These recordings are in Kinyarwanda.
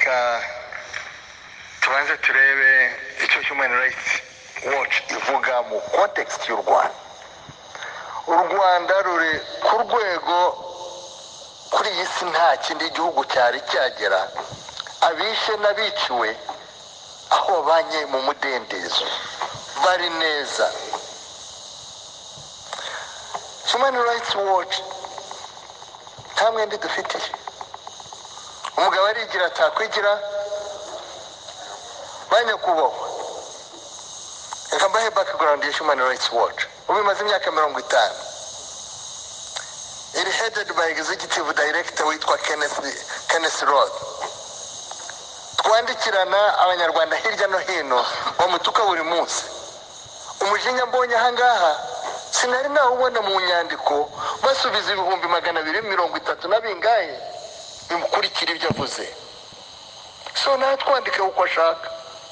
reka tubanze turebe icyo Human Rights Watch ivuga mu context y'u Rwanda. U Rwanda ruri ku rwego kuri iyi si nta kindi gihugu cyari cyagera, abishe n'abiciwe aho babanye mu mudendezo bari neza. Human Rights Watch nta mwenda dufitiye. Umugabo arigira atakwigira, banyakubahwa. Reka mbahe background ya Human Rights Watch. Ubu imaze imyaka 50. Iri headed by executive director witwa Kenneth Roth. Twandikirana abanyarwanda hirya no hino bamutuka buri munsi. Umujinya mbonye ahangaha sinari nawubona mu nyandiko basubiza 230 na bingahe bimukurikira ibyo avuze. So nawe twandike uko ashaka.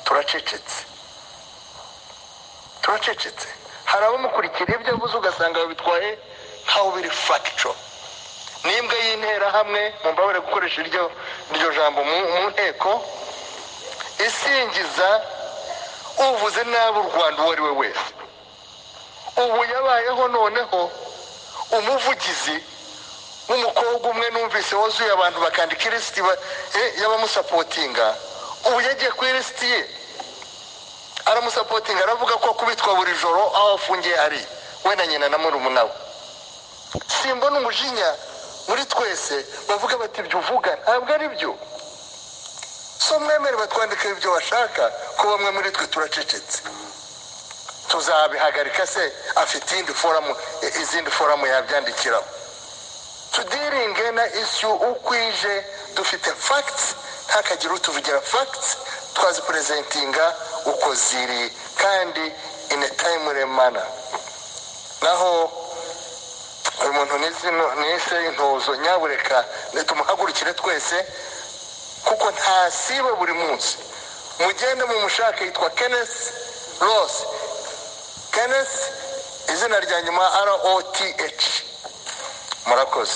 Turacecetse. Hari abamukurikira ibyo avuze ugasanga bitwaye nkaho biri factual. Nimbwa y'intera hamwe mumbabare gukoresha iryo jambo mu nteko isingiza uvuze nabi u Rwanda uwo ari we wese. Ubu yabayeho noneho umuvugizi w'umukobwa umwe numvise wuzuye abantu bakandika ilisiti y'abamusapotinga. Ubu yagiye ku ilisiti ye aramusapotinga, aravuga ko kubitwa buri joro aho afungiye ari we na nyina na murumuna we. Simbona umujinya muri twese bavuga bati ibyo uvuga ntabwo ari byo. So mwemere batwandika ibyo bashaka ko bamwe muri twe turacecetse. Tuzabihagarika se afite izindi forum yabyandikiraho. Tudiringe na issue ukwije dufite facts, ntakagira utuvugira facts, twazi presentinga uko ziri kandi in a timely manner. Naho uyu muntu nise intozo nyabureka tumuhagurukire twese kuko ntasiba buri munsi. Mugende mu mushaka yitwa Kenneth Roth. Kenneth izina rya nyuma ROTH. Murakoze.